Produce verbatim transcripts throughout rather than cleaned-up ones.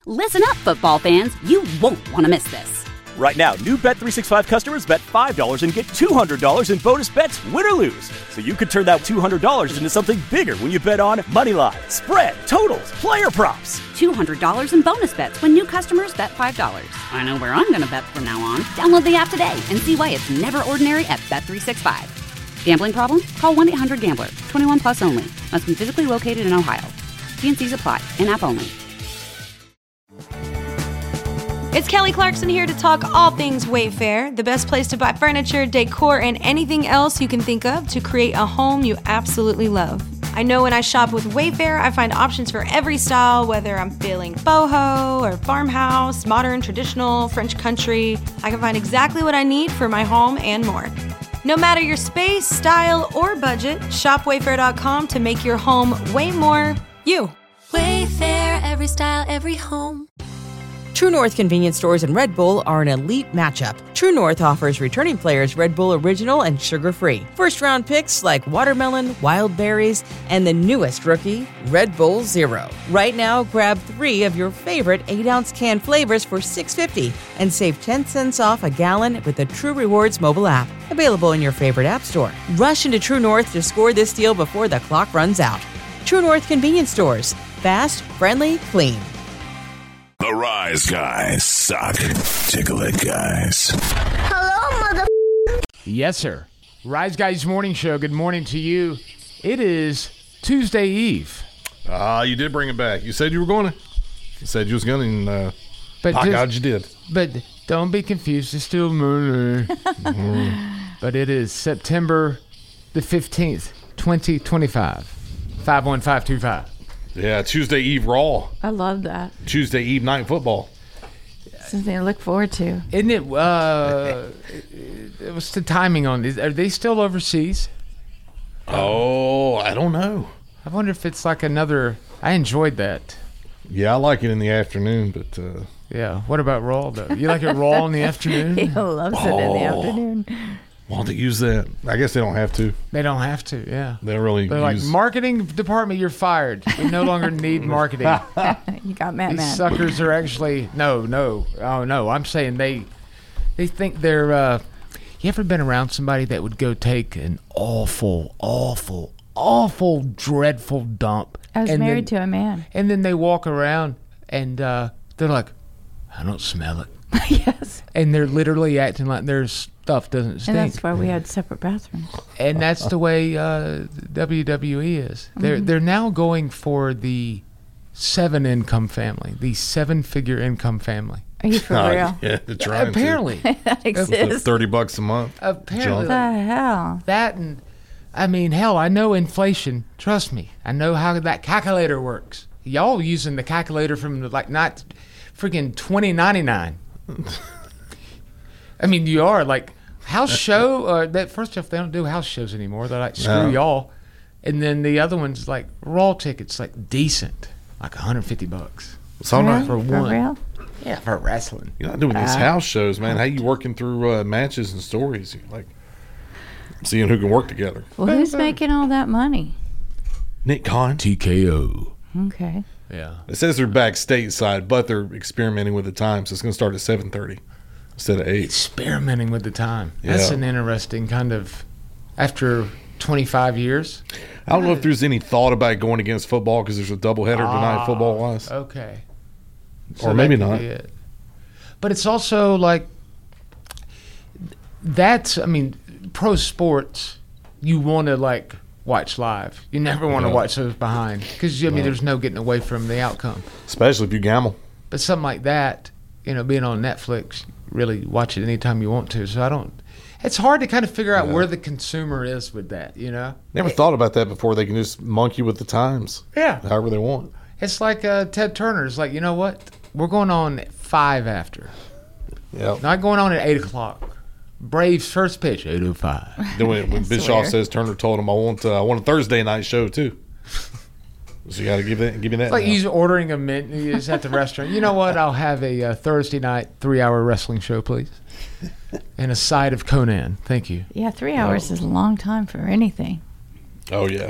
Listen up, football fans. You won't want to miss this. Right now, new Bet three sixty-five customers bet five dollars and get two hundred dollars in bonus bets, win or lose. So you could turn that two hundred dollars into something bigger when you bet on money line, spread, totals, player props. two hundred dollars in bonus bets when new customers bet five dollars. I know where I'm going to bet from now on. Download the app today and see why it's never ordinary at Bet three sixty-five. Gambling problem? Call one eight hundred gambler. twenty-one plus only. Must be physically located in Ohio. T and C's apply. In-app only. It's Kelly Clarkson here to talk all things Wayfair, the best place to buy furniture, decor, and anything else you can think of to create a home you absolutely love. I know when I shop with Wayfair, I find options for every style, whether I'm feeling boho or farmhouse, modern, traditional, French country. I can find exactly what I need for my home and more. No matter your space, style, or budget, shop wayfair dot com to make your home way more you. Wayfair, every style, every home. True North convenience stores and Red Bull are an elite matchup. True North offers returning players Red Bull Original and sugar-free. First-round picks like watermelon, wild berries, and the newest rookie, Red Bull Zero. Right now, grab three of your favorite eight-ounce can flavors for six dollars and fifty cents and save ten cents off a gallon with the True Rewards mobile app. Available in your favorite app store. Rush into True North to score this deal before the clock runs out. True North convenience stores. Fast, friendly, clean. The Rise Guys suck. Tickle it, guys. Hello, mother. Yes, sir. Rise Guys Morning Show. Good morning to you. It is Tuesday Eve. Ah, uh, you did bring it back. You said you were going to. You said you was going to, and uh, but by just, God, you did. But don't be confused. It's still Monday. mm-hmm. But it is September the fifteenth, twenty twenty-five. five one five two five. Yeah, Tuesday Eve Raw. I love that. Tuesday Eve Night Football. Something to look forward to. Isn't it? Uh, it was the timing on these. Are they still overseas? Oh, I don't know. I wonder if it's like another. I enjoyed that. Yeah, I like it in the afternoon, but. Uh, yeah, what about Raw, though? You like it Raw in the afternoon? He loves oh. it in the afternoon. Want to use that? I guess they don't have to. They don't have to, yeah. They don't really They're use... like, marketing department, you're fired. We no longer need marketing. You got Matt These mad. suckers are actually, no, no. Oh, no, I'm saying they they think they're, uh, you ever been around somebody that would go take an awful, awful, awful, dreadful dump? I was and married then, to a man. And then they walk around and uh, they're like, I don't smell it. Yes. And they're literally acting like their stuff doesn't stink. And that's why we had separate bathrooms. And that's the way uh, W W E is. Mm-hmm. They're they're now going for the seven income family, the seven figure income family. Are you for uh, real? Yeah, they're trying Apparently. to. That exists. thirty bucks a month. Apparently. What the hell? That and, I mean, hell, I know inflation. Trust me. I know how that calculator works. Y'all using the calculator from like not freaking twenty ninety-nine. I mean, you are like house show. Uh, that first off, they don't do house shows anymore. They're like screw no. y'all, and then the other one's like Raw tickets, like decent, like one hundred fifty bucks. So really? For one. For real? Yeah, for wrestling. You're not doing these uh, house shows, man. How you working through uh, matches and stories? You're like seeing who can work together. Well, who's making all that money? Nick Khan. T K O. Okay. Yeah. It says they're back stateside, but they're experimenting with the time, so it's going to start at seven thirty instead of eight. Experimenting with the time. Yeah. That's an interesting kind of, after twenty-five years. I don't know if there's any thought about going against football because there's a doubleheader ah, tonight football-wise. Okay. So or maybe not. It. But it's also like, that's, I mean, pro sports, you want to like, watch live. You never want to yeah. watch those behind because I mean, no. there's no getting away from the outcome. Especially if you gamble. But something like that, you know, being on Netflix, really watch it anytime you want to. So I don't. It's hard to kind of figure out yeah. where the consumer is with that. You know. Never it, thought about that before. They can just monkey with the times. Yeah. However they want. It's like uh, Ted Turner's. Like, you know what? We're going on at five after. Yeah. Not going on at eight o'clock. Braves first pitch, eight oh five. Then when, when Bischoff says Turner told him, I want uh, I want a Thursday night show too. So you got to give it, give me that. It's like now. He's ordering a mint. He's at the restaurant. You know what? I'll have a uh, Thursday night three-hour wrestling show, please, and a side of Conan. Thank you. Yeah, three hours oh. is a long time for anything. Oh yeah.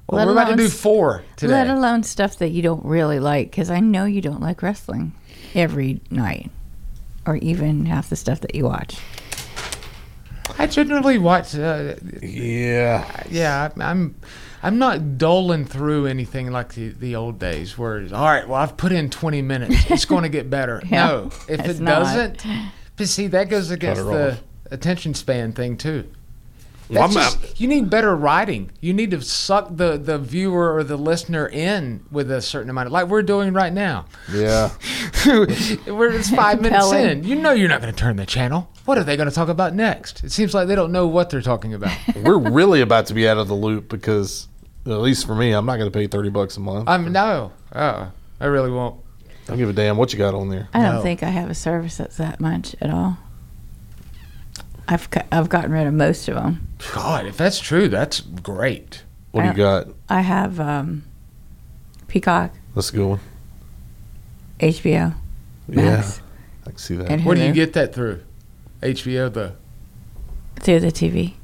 Well, Let we're about to alone do s- four today. Let alone stuff that you don't really like, because I know you don't like wrestling every night, or even half the stuff that you watch. I generally watch. Uh, Yeah. yeah, I- I'm. I'm not doling through anything like the, the old days where, it's, all right, well, I've put in twenty minutes. It's going to get better. Yeah, no, if it's it not. doesn't, but see, that goes against her the off. attention span thing, too. Well, That's I'm just- out. you need better writing. You need to suck the, the viewer or the listener in with a certain amount of, like we're doing right now. Yeah. We're just five minutes Compelling. in. You know you're not going to turn the channel. What are they going to talk about next? It seems like they don't know what they're talking about. We're really about to be out of the loop because, at least for me, I'm not going to pay thirty bucks a month. I'm no. Oh, I really won't. I don't give a damn what you got on there. I don't No. think I have a service that's that much at all. I've got, I've gotten rid of most of them. God, if that's true, that's great. What do you got? I have um, Peacock, That's a good one. H B O, Max, Yeah. I can see that. and Where do you Hulu get that through? H B O, the. through the T V.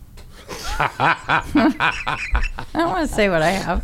I don't want to say what I have.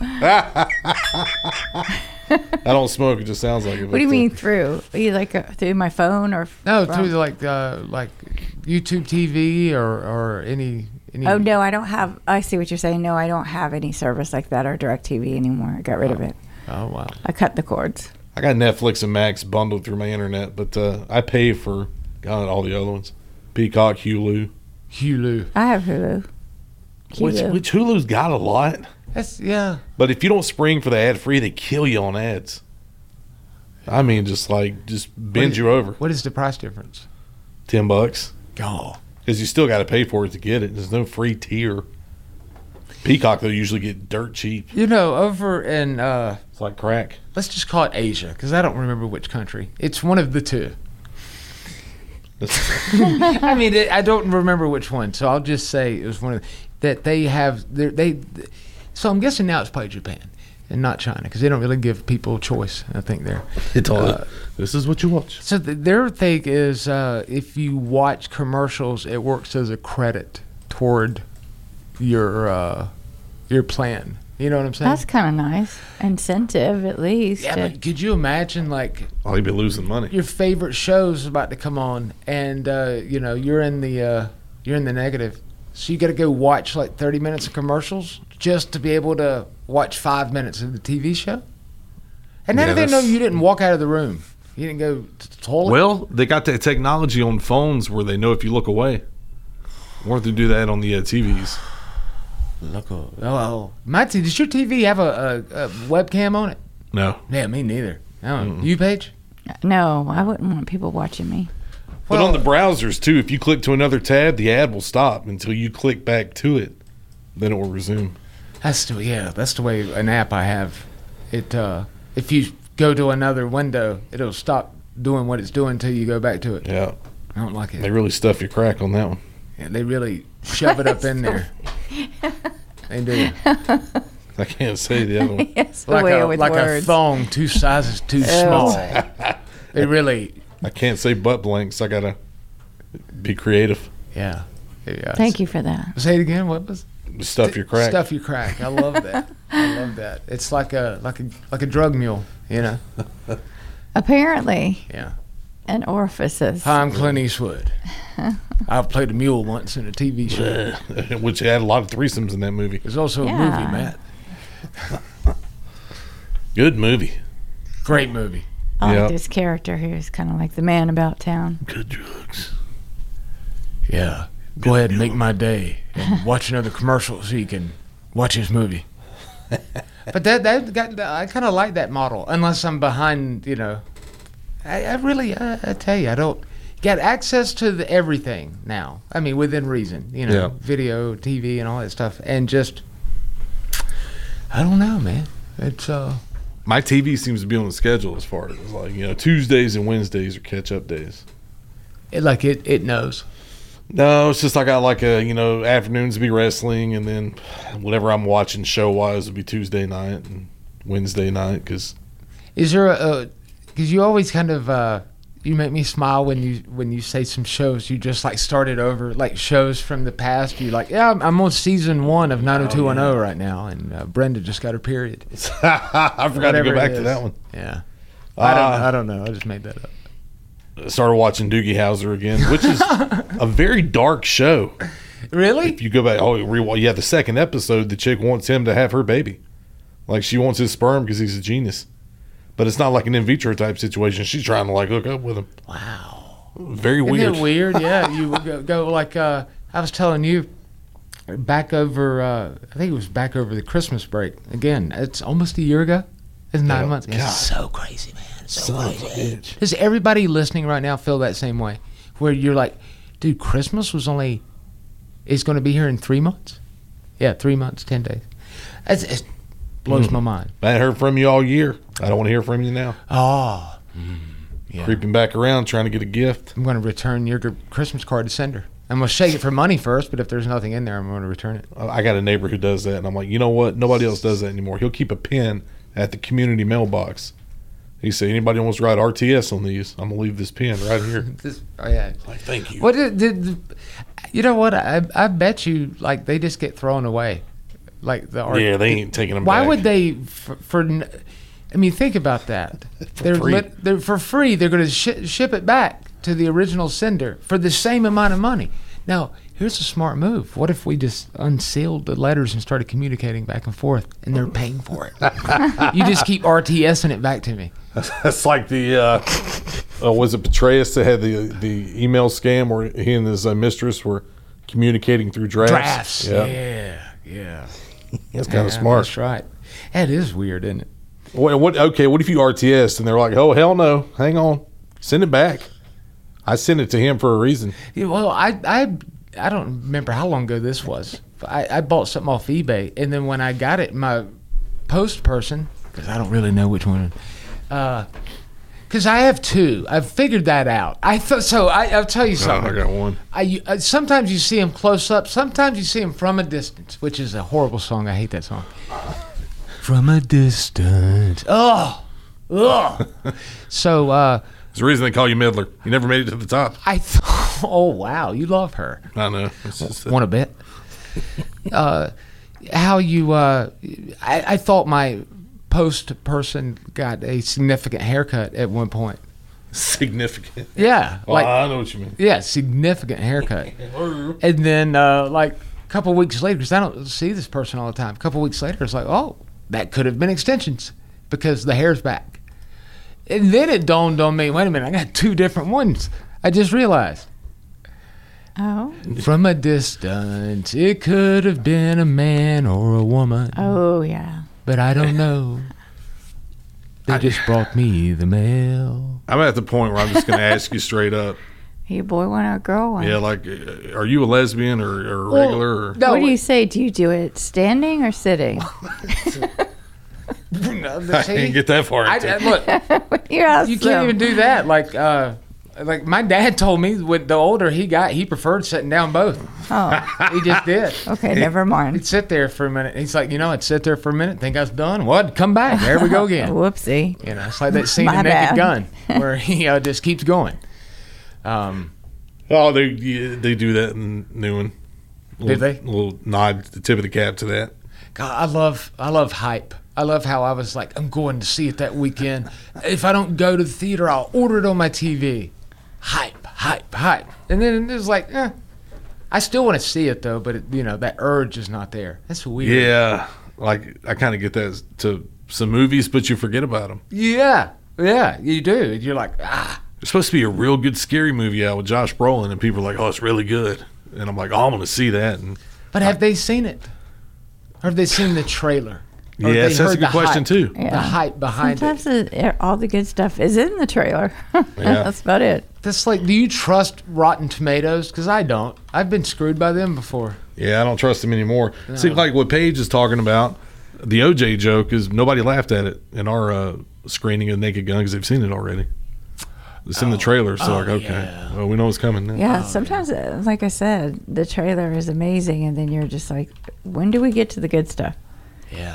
I don't smoke. It just sounds like it. What do you mean through? Are you like uh, through my phone or? No, from- through the, like uh, like YouTube T V or, or any any. Oh no, I don't have. I see what you're saying. No, I don't have any service like that or DirecTV anymore. I got rid of it. Oh wow. I cut the cords. I got Netflix and Max bundled through my internet, but uh, I pay for God, all the other ones. Peacock, Hulu. Hulu. I have Hulu. Which, Hulu. which Hulu's got a lot. That's yeah. But if you don't spring for the ad free, they kill you on ads. I mean, just like, just bend is- you over. What is the price difference? Ten bucks. Oh. Because you still got to pay for it to get it. There's no free tier. Peacock, they'll usually get dirt cheap. You know, over in uh, It's like crack. let's just call it Asia, because I don't remember which country. It's one of the two. I mean, it, I don't remember which one, so I'll just say it was one of the, that they have. They, they so I'm guessing now it's probably Japan and not China, because they don't really give people choice. I think there. It's all, Uh, this is what you watch. So the, their thing is, uh, if you watch commercials, it works as a credit toward your uh, your plan. You know what I'm saying? That's kind of nice. Incentive, at least. yeah, to- but could you imagine, like, Oh, you'd be losing money. your favorite show's about to come on, and uh, you know you're in the uh, you're in the negative, so you got to go watch like thirty minutes of commercials just to be able to watch five minutes of the T V show. And how Yeah, do they know that's- you didn't walk out of the room? You didn't go to the toilet. Well, they got that technology on phones where they know if you look away. Why don't they do that on the uh, T Vs? Look, oh, oh, my t- does your T V have a, a, a webcam on it? No. Yeah, me neither. No, you page. no, I wouldn't want people watching me. But on the browsers, too, if you click to another tab, the ad will stop until you click back to it. Then it will resume. That's the yeah. That's the way an app I have. It uh, if you go to another window, it'll stop doing what it's doing until you go back to it. Yeah. I don't like it. They really stuff your crack on that one. Yeah, they really shove it up in there. They do. I can't say the other one. Yes, the Like way a with like words. a thong, two sizes too small. They really, I can't say butt blanks. I got to be creative. yeah. yeah. Thank you for that. Say it again. What was? Stuff your crack. Stuff your crack. I love that. I love that. It's like a like a like a drug mule. You know. Apparently, Yeah. an orifices. Hi, I'm Clint Eastwood. I've played a mule once in a T V show. Which had a lot of threesomes in that movie. There's also a Yeah. movie, Matt. Good movie. Great movie. I Yeah. like this character who is kind of like the man about town. Good drugs. Yeah. Go ahead and make my day and watch another commercial so you can watch this movie. But that that got I kind of like that model, unless I'm behind. You know, I, I really I, I tell you I don't get access to the everything now. I mean, within reason. You know, Yeah. video, T V, and all that stuff, and just I don't know, man. It's uh. My T V seems to be on the schedule as far as like, you know, Tuesdays and Wednesdays are catch up days. It, like it, it knows. No, it's just I got like a, you know, afternoons to be wrestling, and then whatever I'm watching show wise will be Tuesday night and Wednesday night. Because Is there a? Because you always kind of uh, you make me smile when you when you say some shows you just like started over, like shows from the past. You like, yeah, I'm, I'm on season one of nine oh two one oh right now, and uh, Brenda just got her period. I forgot to go back to that one. Yeah, uh, I don't I don't know. I just made that up. Started watching Doogie Howser again, which is a very dark show. Really? If you go back, oh, re- yeah, the second episode, the chick wants him to have her baby. Like, she wants his sperm because he's a genius. But it's not like an in vitro type situation. She's trying to, like, hook up with him. Wow. Very Isn't weird. it weird? Yeah, you would go, go like, uh, I was telling you, back over, uh, I think it was back over the Christmas break. Again, it's almost a year ago. It's nine Yeah. months. God. It's so crazy, man. It's so Son of a crazy. bitch. Does everybody listening right now feel that same way? Where you're like, dude, Christmas was only, it's going to be here in three months? Yeah, three months, ten days. It's, it blows Mm. my mind. I ain't heard from you all year. I don't want to hear from you now. Oh. Yeah. Creeping back around, trying to get a gift. I'm going to return your gr- Christmas card to sender. I'm going to shake it for money first, but if there's nothing in there, I'm going to return it. I got a neighbor who does that, and I'm like, you know what? Nobody else does that anymore. He'll keep a pin at the community mailbox. He said, anybody wants to write R T S on these, I'm going to leave this pin right here. This, oh, yeah. Like, thank you. What did, did you know what? I I bet you like they just get thrown away, like the art. Yeah, they ain't taking them Why back. would they? For, for n- I mean, think about that. they're free. Lit, they're for free. They're going to sh- ship it back to the original sender for the same amount of money. Now, here's a smart move. What if we just unsealed the letters and started communicating back and forth, and they're paying for it? You just keep R T S-ing it back to me. That's like the, uh, uh, was it Petraeus that had the the email scam where he and his uh, mistress were communicating through drafts? Drafts. Yeah. Yeah. Yeah. That's kind of Yeah, smart. That's right. That is weird, isn't it? What, what? Okay, what if you R T S and they're like, oh, hell no, hang on, send it back. I sent it to him for a reason. Yeah, well, I, I, I don't remember how long ago this was. I, I bought something off eBay, and then when I got it, my post person, because I don't really know which one, because I have two. I've figured that out. I thought so. I, I'll tell you Oh, something. I got one. I, I sometimes you see him close up. Sometimes you see him from a distance, which is a horrible song. I hate that song. From a distance. Oh, oh. So. uh There's a reason they call you Midler. You never made it to the top. I thought, oh wow, you love her. I know. It's just a- Want to bet? uh, how you? Uh, I, I thought my post person got a significant haircut at one point. significant. Yeah, Oh, like I know what you mean. yeah, significant haircut. And then uh, like a couple weeks later, because I don't see this person all the time. A couple weeks later, it's like, oh, that could have been extensions because the hair's back. And then it dawned on me, wait a minute, I got two different ones. I just realized. Oh. From a distance, it could have been a man or a woman. Oh, yeah. But I don't know. They just brought me the mail. I'm at the point where I'm just going to ask you straight up. You a boy one or a girl one? Yeah, like, uh, are you a lesbian or, or a regular? Or? No, What do you say? Do you do it standing or sitting? no, I see, didn't get that far. I, into I- it. look, You're awesome. you can't even do that. Like, uh, like my dad told me, with the older he got, he preferred sitting down both. Oh, He just did. okay. Never mind. He'd sit there for a minute. He's like, you know, I'd sit there for a minute, think I was done. What? Come back. There we go again. Whoopsie. You know, it's like that scene My in Naked bad. Gun where he uh, just keeps going. Um, Oh, they yeah, they do that in new one. Did they? A little nod, the tip of the cap to that. God, I love, I love hype. I love how I was like, I'm going to see it that weekend. If I don't go to the theater, I'll order it on my T V. Hype, hype, hype. And then it was like, eh. I still want to see it though, but it, you know that urge is not there. That's weird. Yeah, like I kind of get that to some movies, but you forget about them. Yeah, yeah, you do. You're like, ah. There's supposed to be a real good scary movie out with Josh Brolin, and people are like, "Oh, it's really good," and I'm like, "Oh, I'm going to see that." And But have they seen it? Or have they seen the trailer? Or have yes, they that's a heard good the question hype? too. Yeah. The hype behind it. Sometimes it, all the good stuff is in the trailer. That's about it. That's like, do you trust Rotten Tomatoes? Because I don't. I've been screwed by them before. Yeah, I don't trust him anymore. Seems like what Paige is talking about, the O J joke, is nobody laughed at it in our uh, screening of Naked Gun because they've seen it already. It's in the trailer, so like, okay, well, we know what's coming now. Yeah, sometimes, uh, like I said, the trailer is amazing, and then you're just like, when do we get to the good stuff? Yeah.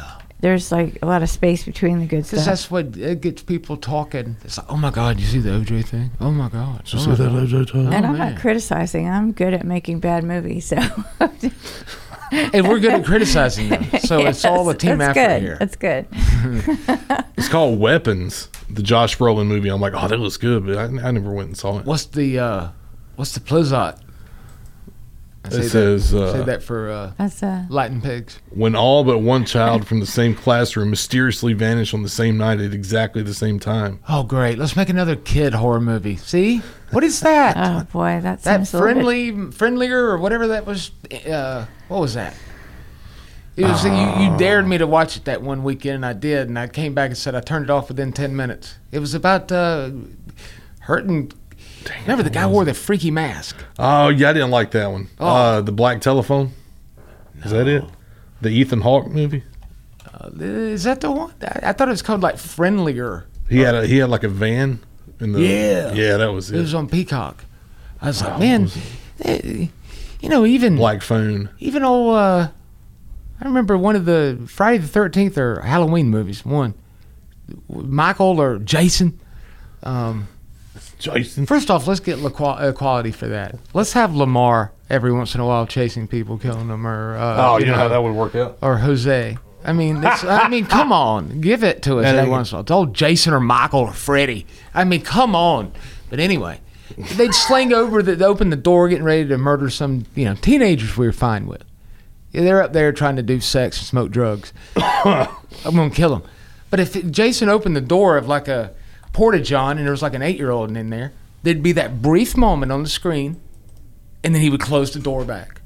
there's like a lot of space between the good Because stuff. that's what it gets people talking. It's like, oh my God, you see the O J thing? Oh my God. You oh see my that God. O J time? And I'm man. not criticizing. I'm good at making bad movies, so And we're good at criticizing them. So it's all a team that's effort good. here. That's good. It's called Weapons, the Josh Brolin movie. I'm like, oh, that was good, but I, I never went and saw it. What's the uh, what's the plot? I say It says, that, uh, say that for uh, That's uh, Latin pigs. When all but one child from the same classroom mysteriously vanished on the same night at exactly the same time. Oh, great. Let's make another kid horror movie. See? What is that? oh boy, that that seems a little bit- friendly, friendlier, or whatever that was. Uh, what was that? It was you, you dared me to watch it that one weekend, and I did, and I came back and said I turned it off within ten minutes. It was about uh, hurting. Remember the guy wore the freaky mask? Oh, yeah, I didn't like that one. Oh. Uh, the Black Telephone. Is that it? The Ethan Hawke movie? Uh, is that the one? I, I thought it was called like Friendlier. He had a he had like a van in the Yeah. Yeah, that was it. It was on Peacock. I was like, man, eh, you know, even Black Phone. even old. Uh, I remember one of the Friday the thirteenth or Halloween movies. One, Michael or Jason. Um, Jason. First off, let's get equa- equality for that. Let's have Lamar every once in a while chasing people, killing them, or uh, Oh, you know how that would work out? or Jose. I mean, it's, I mean, come on, give it to us And every I- once in a while. It's old Jason or Michael or Freddie. I mean, come on. But anyway, they'd sling over, the, open the door, getting ready to murder some, you know, teenagers we were fine with. Yeah, they're up there trying to do sex and smoke drugs. I'm gonna kill them. But if it, Jason opened the door of like a porta-john and there was like an eight-year-old in there, there'd be that brief moment on the screen, and then he would close the door back.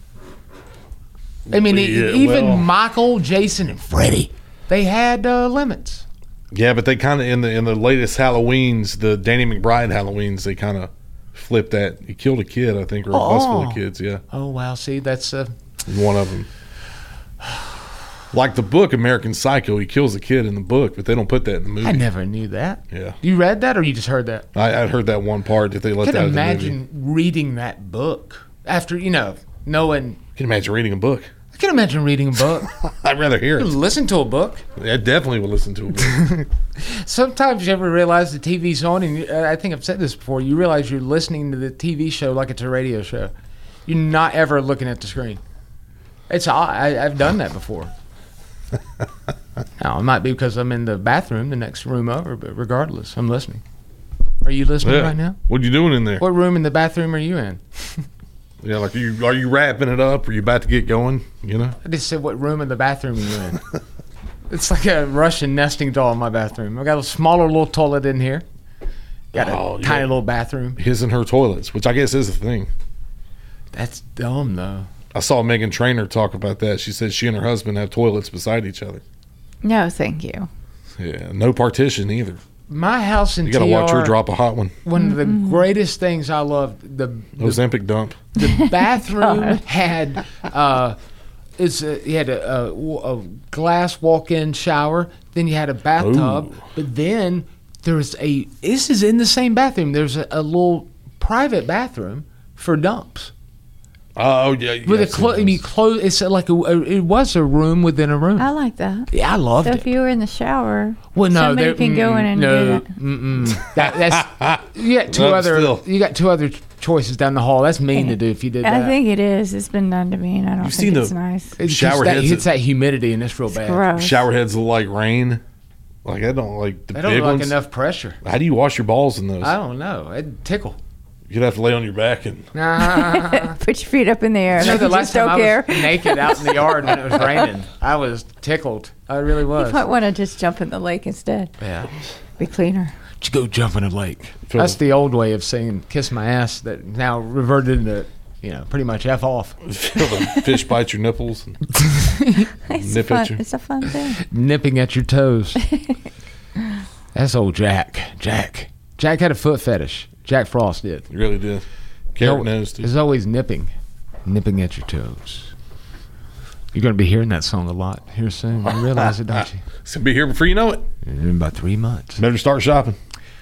I mean, e- Yeah, even well- Michael, Jason, and Freddie, they had uh, limits. Yeah, but they kind of in the in the latest Halloweens, the Danny McBride Halloweens, they kind of flipped that. He killed a kid, I think, or a bus full Oh. of kids. Yeah, Oh wow, see, that's uh, one of them. Like the book American Psycho, he kills a kid in the book, but they don't put that in the movie. I never knew that. Yeah, You read that, or you just heard that? I, I heard that one part that they I left can out of the movie. imagine reading that book after you know knowing. I can imagine reading a book. I can imagine reading a book. I'd rather hear it. Listen to a book. I definitely would listen to a book. Sometimes you ever realize the T V's on, and you, uh, I think I've said this before. You realize you're listening to the T V show like it's a radio show. You're not ever looking at the screen. It's odd. I, I've done that before. Now it might be because I'm in the bathroom, the next room over, but regardless, I'm listening. Are you listening Yeah. right now? What are you doing in there? What room in the bathroom are you in? Yeah, like are you are you wrapping it up? Are you about to get going? You know. I just said what room in the bathroom are you in. It's like a Russian nesting doll in my bathroom. I got a smaller little toilet in here. Got a Oh, tiny yeah. little bathroom. His and her toilets, which I guess is a thing. That's dumb though. I saw Megan Trainor talk about that. She said she and her husband have toilets beside each other. No, thank you. Yeah, no partition either. My house in You got to T R, watch her drop a hot one. one of the greatest things I loved, the the, Ozempic dump. the bathroom had uh, it's a, you had a, a, a glass walk-in shower. Then you had a bathtub, Ooh. but then there's a. This is in the same bathroom. There's a, a little private bathroom for dumps. Oh yeah, yeah, With a I've seen clo- I those. mean, close. It's like a, a. It was a room within a room. I like that. Yeah, I loved So it. if you were in the shower, Well, no, somebody there- can go in and no, do that. Mm-mm. that. That's you got two Well, other. still. You got two other choices down the hall. That's mean to do if you did that. I think it is. It's been done to me, and I don't You've think seen it's the- nice. It's just shower that heads hits that- that humidity and it's real bad. Gross. shower heads look like rain. Like I don't like the They big don't like ones. enough pressure. How do you wash your balls in those? I don't know. It'd tickle. You'd have to lay on your back and. Nah. Put your feet up in the air. You know, Like the you last just time don't I care. was naked out in the yard when it was raining, I was tickled. I really You was. might want to just jump in the lake instead. Yeah. Be cleaner. Just go jump in a lake. Feel That's the- the old way of saying kiss my ass that now reverted into, you know, pretty much F off. Feel the fish bite your nipples. And It's, Nip fun. at you. It's a fun thing. Nipping at your toes. That's old Jack. Jack. Jack had a foot fetish. Jack Frost did. you really did. Carrot No, nose too. There's always nipping. Nipping at your toes. You're going to be hearing that song a lot here soon. You realize it, don't you? It's gonna be here before you know it. In about three months. Better start shopping.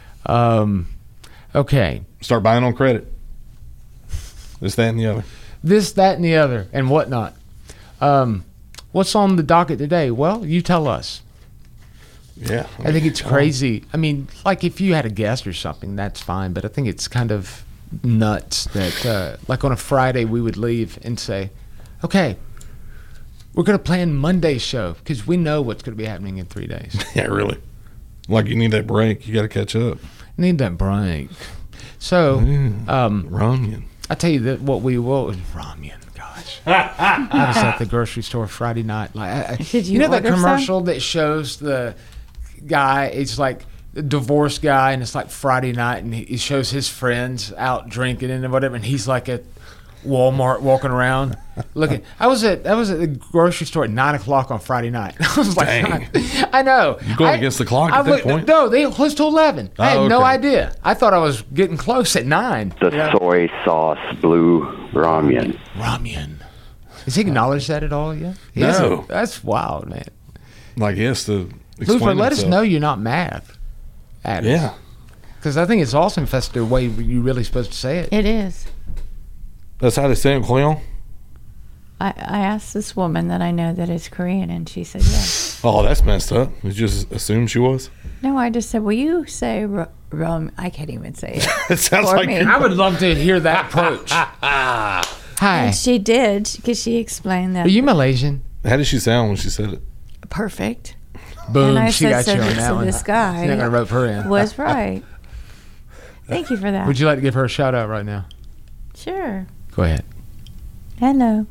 Um, okay. Start buying on credit. This, that, and the other. This, that, and the other, and whatnot. Um, What's on the docket today? Well, you tell us. Yeah. I think it's crazy. I mean, like if you had a guest or something, that's fine. But I think it's kind of nuts that, uh, like on a Friday, we would leave and say, okay, we're going to plan Monday's show because we know what's going to be happening in three days. Yeah, really. Like you need that break. You got to catch up. Need that break. So, Mm, um, ramen. I tell you that what we will ramen. Gosh, I was at the grocery store Friday night. Like, I, I, Did you you know that order some? commercial that shows the guy? It's like the divorced guy, and it's like Friday night, and he, he shows his friends out drinking and whatever, and he's like at Walmart walking around looking. I was at I was at the grocery store at nine o'clock on Friday night. I was like, Dang. I know. You going I- against the clock I at that looked- point? No, they closed to eleven. I had Oh, no okay. idea. I thought I was getting close at nine. The you know? soy sauce blue ramen. Ramen. Has he acknowledged that at all yet? He No. hasn't. That's wild, man. Like he has to Luther, explain let us himself. know you're not mad at us. Yeah. Because I think it's awesome if that's the way you're really supposed to say it. It is. That's how they say it, Cleon? I, I asked this woman that I know that is Korean, and she said yes. Oh, that's messed up. You just assumed she was? No, I just said, will you say ro- rum? I can't even say it. It sounds For like me. I would love to hear that approach. Hi. And she did, because she explained that Are you Malaysian? How did she sound when she said it? perfect. Boom, and I she said, got so, you on so that one. this guy You're not going to rope her in. was right. Thank you for that. Would you like to give her a shout out right now? Sure. Go ahead. Hello.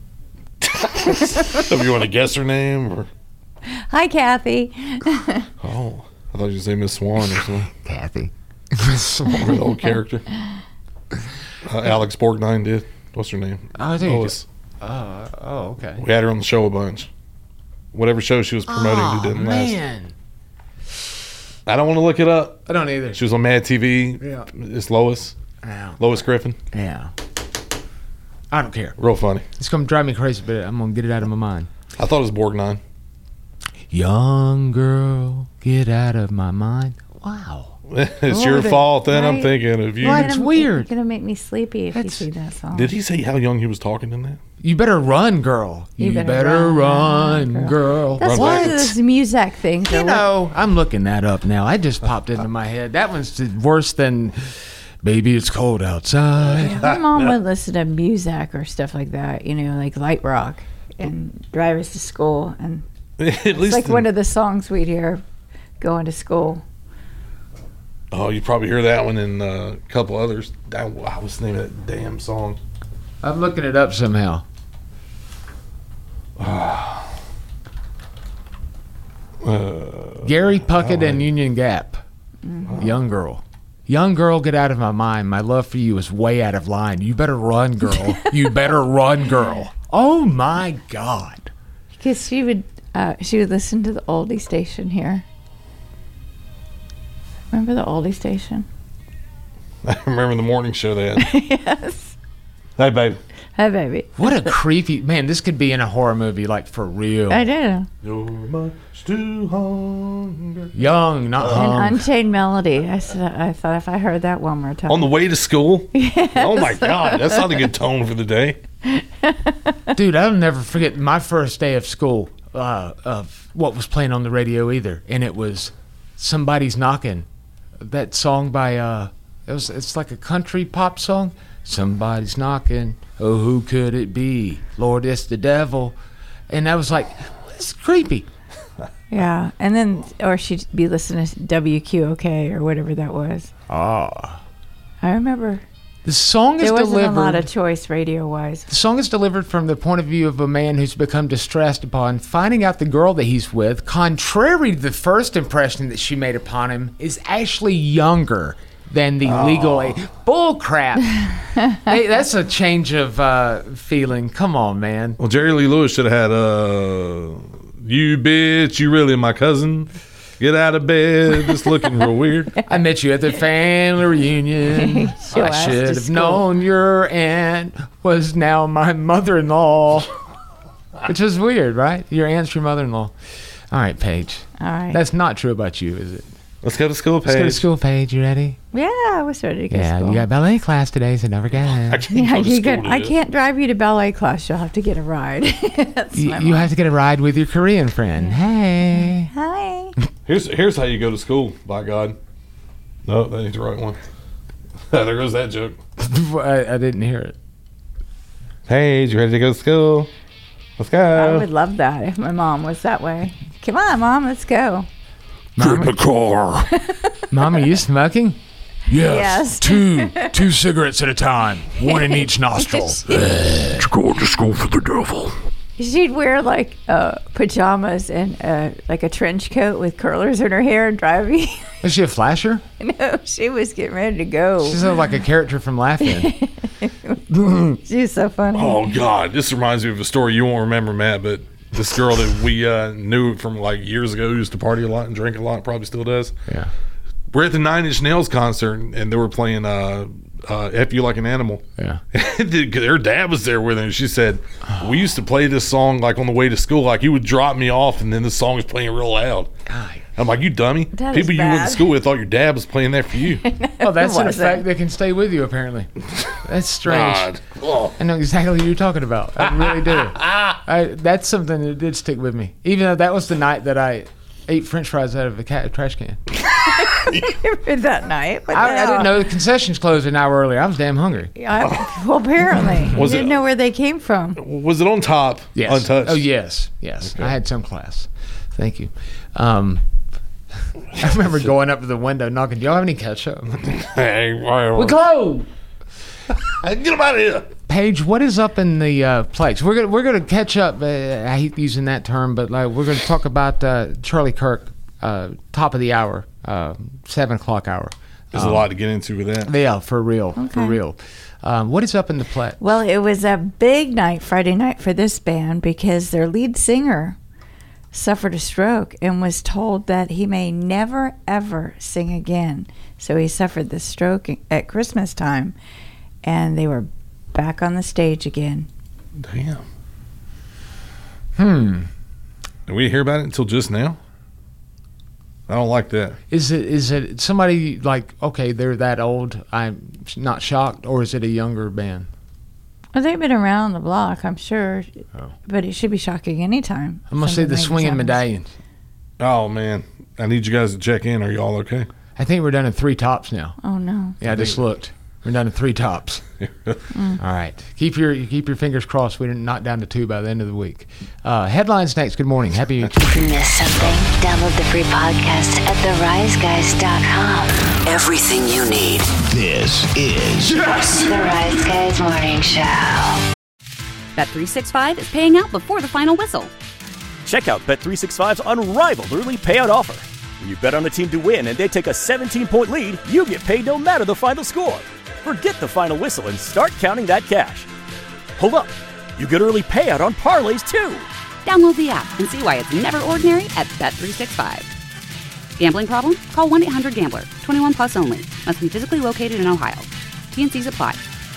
So if you want to guess her name or Hi, Kathy. oh, I thought you were saying Miss Swan or something. Kathy. Her old character. Uh, Alex Borgnine did. What's her name? Oh, I think you Lois. Uh, oh, okay. We had her on the show a bunch. Whatever show she was promoting Oh, who didn't last. man. I don't want to look it up. I don't either. She was on Mad T V. Yeah. It's Lois. Yeah. Lois Griffin. Yeah. I don't care. Real funny. It's going to drive me crazy, but I'm going to get it out of my mind. I thought it was Borgnine. Young girl, get out of my mind. Wow. It's What your was it? fault then I'm Right. thinking of you. What? It's weird. It's going to make me sleepy if That's- you see that song. Did he say how young he was talking in that? You better run, girl. You, better, run, girl. That's Run one of backwards. those music things. You that know, I'm looking that up now. I just popped into my head. That one's worse than Baby It's Cold Outside. My mom would listen to music or stuff like that, you know, like light rock, and drive us to school. And At it's least like in- one of the songs we'd hear going to school. Oh, you probably hear that one and uh, a couple others. That, wow, what's the name of that damn song? I'm looking it up somehow. Uh, Gary Puckett and Union Gap. Young girl. Young girl, get out of my mind. My love for you is way out of line. You better run, girl. You better run, girl. Oh my God. Because she would, uh, she would listen to the oldie station here. Remember the oldie station? I remember the morning show they had. Yes. Hey, babe. Hey, baby. What a creepy man. This could be in a horror movie, like for real. I do. You're much too hungry. Young, not An hung. Unchained Melody. I said, I thought if I heard that one more time. On the way to school? Oh, my God. That's not a good tone for the day. Dude, I'll never forget my first day of school uh, of what was playing on the radio either. And it was Somebody's Knocking. That song by, uh, it was, it's like a country pop song. Somebody's knocking. Oh, who could it be? Lord, it's the devil. And I was like, it's creepy. Yeah. And then, or she'd be listening to W Q O K or whatever that was. Ah. I remember. The song is There wasn't delivered. a lot of choice radio-wise. The song is delivered from the point of view of a man who's become distressed upon finding out the girl that he's with, contrary to the first impression that she made upon him, is actually younger than the legal age. Bull crap. Hey, that's a change of uh, feeling. Come on, man. Well, Jerry Lee Lewis should have had, uh, you bitch, you really my cousin. Get out of bed. Just looking real weird. I met you at the family reunion. She'll I ask should to have school. known your aunt was now my mother-in-law. Which is weird, right? Your aunt's your mother-in-law. All right, Paige. All right. That's not true about you, is it? Let's go to school, Paige. Let's go to school, Paige. You ready? Yeah, I was ready to go to Yeah, school. you got ballet class today, so never get I it. can't Yeah, go to you school got, I today. can't drive you to ballet class. You'll have to get a ride. That's You, my you mom. have to get a ride with your Korean friend. Hey. Hi. Here's here's how you go to school. By God, no, that ain't the right one. There goes that joke. I, I didn't hear it. Paige, you ready to go to school? Let's go. I would love that if my mom was that way. Come on, Mom, let's go. Mom, the car. Mom, are you smoking? Yes. Two two cigarettes at a time, one in each nostril. You're going to school for the devil. She'd wear like uh, pajamas and uh, like a trench coat with curlers in her hair and driving. Is she a flasher? No, she was getting ready to go. She's like a character from Laughing. She was so funny. Oh God, this reminds me of a story you won't remember, Matt. But this girl that we uh, knew from like years ago who used to party a lot and drink a lot, probably still does. Yeah. We're at the Nine Inch Nails concert, and they were playing uh, uh, "F You Like an Animal." Yeah. Her dad was there with her, and she said, "We used to play this song like on the way to school. Like he would drop me off, and then the song was playing real loud." God. I'm like, "You dummy! That is People you went bad. to school with thought your dad was playing that for you." Well, that's an wasn't. effect that can stay with you, apparently. That's strange. God. Oh. I know exactly what you're talking about. I really do. I, that's something that did stick with me. Even though that was the night that I ate French fries out of a, ca- a trash can. That night. What the I, I hell? didn't know the concessions closed an hour early. I was damn hungry. I, well, apparently. Was you it- didn't know where they came from. Was it on top? Yes. Untouched? Oh, yes. Yes. I had some class. Thank you. Um, I remember going up to the window knocking, do y'all have any ketchup? Hey, why- We closed. Get him out of here. Paige, what is up in the uh, plates? We're gonna we're gonna catch up. Uh, I hate using that term, but like we're gonna talk about uh, Charlie Kirk, uh, top of the hour, uh, seven o'clock hour. There's a lot to get into with that. Yeah, for real, for Okay. real. Um, what is up in the plate? Well, it was a big night, Friday night, for this band because their lead singer suffered a stroke and was told that he may never, ever sing again. So he suffered the stroke at Christmas time, and they were back on the stage again. Damn. Hmm. Did we hear about it until just now? I don't like that. Is it is it somebody like okay they're that old? I'm not shocked, or is it a younger band? Well, they've been around the block, I'm sure, Oh. but it should be shocking anytime. I'm gonna say something the like this swinging happens. medallion. Oh man, I need you guys to check in. Are you all okay? I think we're down to three tops now. Oh no! Yeah, I just looked. We're down to three tops. All right. Keep your keep your fingers crossed. We didn't knock down to two by the end of the week. Uh, headlines next. Good morning. Happy. Miss something? Download the free podcast at the rise guys dot com. Everything you need. This is The Rise Guys Morning Show. Bet three sixty-five is paying out before the final whistle. Check out Bet three sixty-five's unrivaled early payout offer. When you bet on a team to win and they take a seventeen-point lead, you get paid no matter the final score. Forget the final whistle and start counting that cash. Hold up. You get early payout on parlays, too. Download the app and see why it's never ordinary at Bet three sixty-five. Gambling problem? Call one eight hundred gambler. twenty-one plus only. Must be physically located in Ohio. T N Cs apply.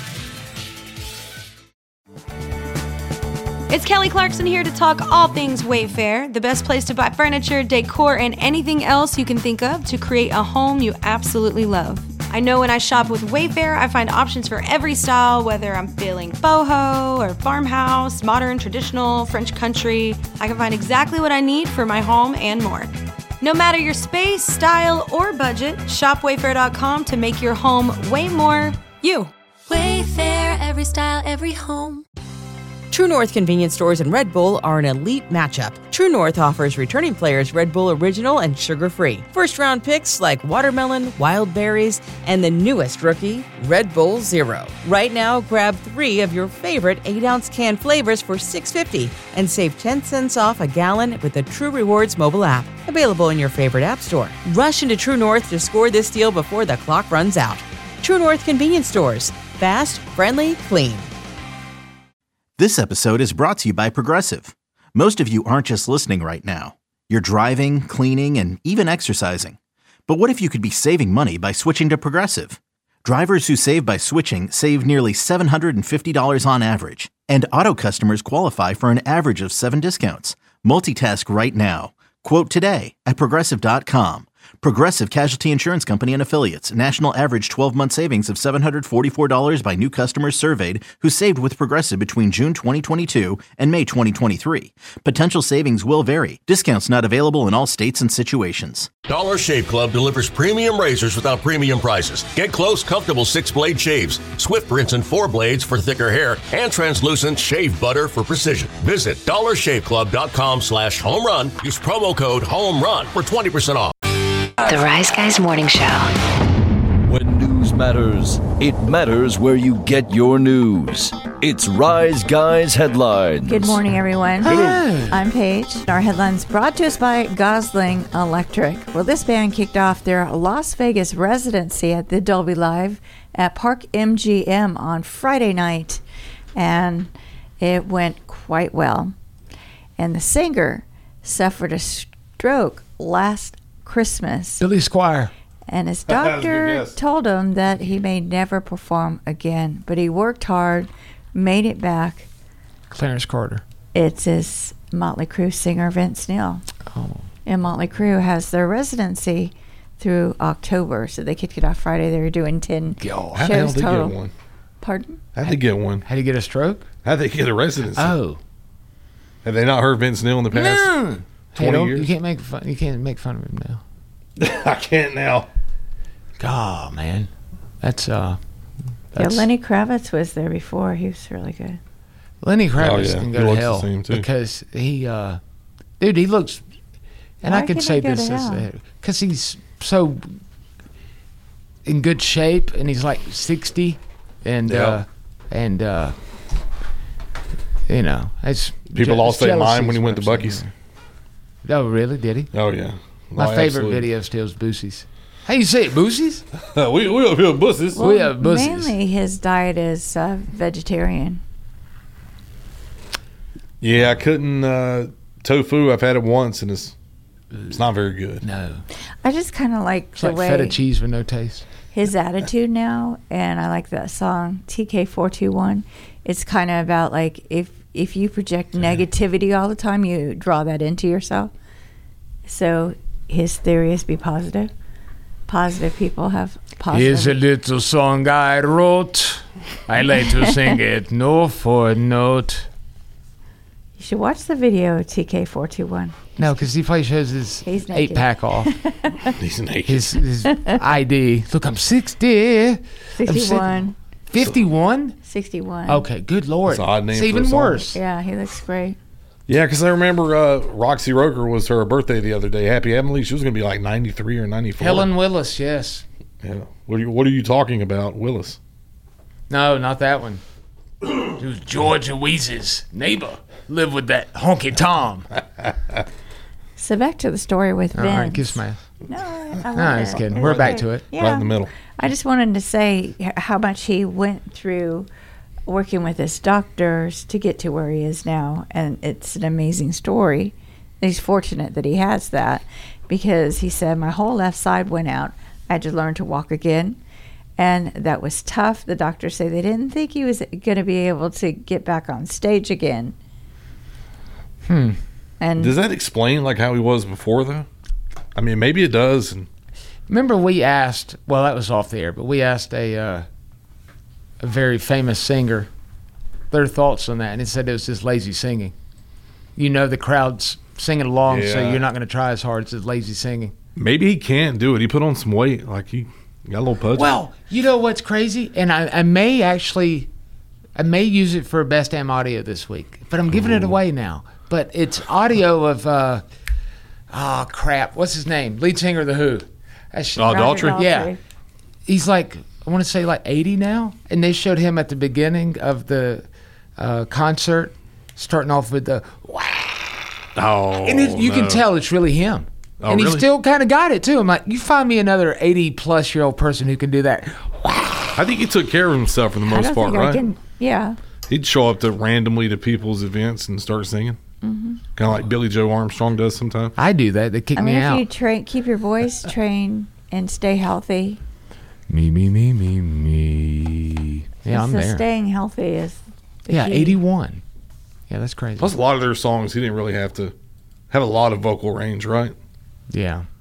It's Kelly Clarkson here to talk all things Wayfair, the best place to buy furniture, decor, and anything else you can think of to create a home you absolutely love. I know when I shop with Wayfair, I find options for every style, whether I'm feeling boho or farmhouse, modern, traditional, French country. I can find exactly what I need for my home and more. No matter your space, style, or budget, shop wayfair dot com to make your home way more you. Wayfair, every style, every home. True North convenience stores and Red Bull are an elite matchup. True North offers returning players Red Bull Original and sugar-free. First-round picks like watermelon, wild berries, and the newest rookie, Red Bull Zero. Right now, grab three of your favorite eight-ounce can flavors for six dollars and fifty cents and save ten cents off a gallon with the True Rewards mobile app. Available in your favorite app store. Rush into True North to score this deal before the clock runs out. True North convenience stores. Fast, friendly, clean. This episode is brought to you by Progressive. Most of you aren't just listening right now. You're driving, cleaning, and even exercising. But what if you could be saving money by switching to Progressive? Drivers who save by switching save nearly seven hundred fifty dollars on average. And auto customers qualify for an average of seven discounts. Multitask right now. Quote today at Progressive dot com. Progressive Casualty Insurance Company and Affiliates. National average twelve-month savings of seven hundred forty-four dollars by new customers surveyed who saved with Progressive between June twenty twenty-two and May twenty twenty-three. Potential savings will vary. Discounts not available in all states and situations. Dollar Shave Club delivers premium razors without premium prices. Get close, comfortable six-blade shaves, Swift rinse and four blades for thicker hair, and translucent shave butter for precision. Visit dollar shave club dot com slash home run. Use promo code HOMERUN for twenty percent off. The Rise Guys Morning Show. When news matters, it matters where you get your news. It's Rise Guys Headlines. Good morning, everyone. Hi. I'm Paige. Our headlines brought to us by Gosling Electric. Well, this band kicked off their Las Vegas residency at the Dolby Live at Park M G M on Friday night, and it went quite well. And the singer suffered a stroke last Christmas. Billy Squire. And his doctor told him that he may never perform again, but he worked hard, made it back. Clarence Carter. It's his Motley Crue singer, Vince Neil. Oh. And Motley Crue has their residency through October, so they kicked it off Friday. They were doing ten How shows the hell did they total. get one? Pardon? How'd they get one? How'd he get a stroke? How'd they get a residency? Oh. Have they not heard Vince Neil in the past No. Hey, twenty don't- years? You can't make fun. You can't make fun of him now. I can't now. God, man, that's uh. Yeah, That's, Lenny Kravitz was there before. He was really good. Lenny Kravitz Oh, yeah. can He go to looks the hell same, too. because he, uh, dude, he looks, and Why I can can say he go this to as hell? because he's so in good shape, and he's like sixty, and Yeah. uh, and uh, you know, it's People je- lost their jealousy mind when he is went to what I'm Buc-ee's. saying. Oh, really? Did he? Oh, yeah. My Oh, favorite absolutely. video still is Boosie's. How you say it, Boosie's? we we up here with buses. we have Boosie's. Mainly his diet is uh, vegetarian. Yeah, I couldn't. Uh, tofu, I've had it once, and it's it's not very good. No. I just kind of like It's the like way feta cheese with no taste. his attitude now, and I like that song T K four two one. It's kind of about like if if you project negativity all the time, you draw that into yourself. So his theory is be positive. Positive people have positive. Here's a little song I wrote. I like to sing it note for note. You should watch the video of T K four two one. No, because he probably shows his He's naked. eight pack off. He's naked. His, his I D. Look, I'm sixty. I'm sixty-one. fifty-one? sixty-one. Okay, good lord. That's an odd name It's for a even song. worse. Yeah, he looks great. Yeah, because I remember uh, Roxy Roker was her birthday the other day. Happy Emily. She was going to be like ninety-three or ninety-four. Helen Willis, yes. Yeah. What are you What are you talking about, Willis? No, not that one. It was George Weeze's neighbor. Lived with that honky Tom. So back to the story with All Vince. right, kiss my ass. No, I love No, I'm just it. kidding. It's We're back great. to it. Yeah. Right in the middle. I just wanted to say h- how much he went through working with his doctors to get to where he is now, and it's an amazing story. He's fortunate that he has that because he said, my whole left side went out. I had to learn to walk again, and that was tough. The doctors say they didn't think he was going to be able to get back on stage again. Hmm. And Does that explain like how he was before, though? I mean, maybe it does. And Remember we asked, well, that was off the air, but we asked a uh, a very famous singer their thoughts on that, and it said it was just lazy singing. You know the crowd's singing along, so Yeah. you're not going to try as hard. It's just lazy singing. maybe he can't do it. He put on some weight. Like he got a little pudgy. Well, you know what's crazy? And I, I may actually, I may use it for Best Damn Audio this week, but I'm giving it away now. But it's audio of, uh, oh, crap. What's his name? Lead singer of The Who. That's, Oh, Roger Daltrey? Yeah. He's like, I want to say like eighty now. And they showed him at the beginning of the uh, concert, starting off with the, wow. Oh, And it, you no. can tell it's really him. Oh, and he really? still kind of got it, too. I'm like, you find me another eighty-plus-year-old person who can do that. I think he took care of himself for the I most don't part, think right? I can, yeah. He'd show up to randomly to people's events and start singing, Mhm. kind of like Billy Joe Armstrong does sometimes. I do that. They kick I mean, me if out. you train, keep your voice trained and stay healthy. Me, me, me, me, me. Yeah, I'm so there. staying healthy is the Yeah, key. eighty-one. Yeah, that's crazy. Plus, a lot of their songs, he didn't really have to have a lot of vocal range, right? Yeah.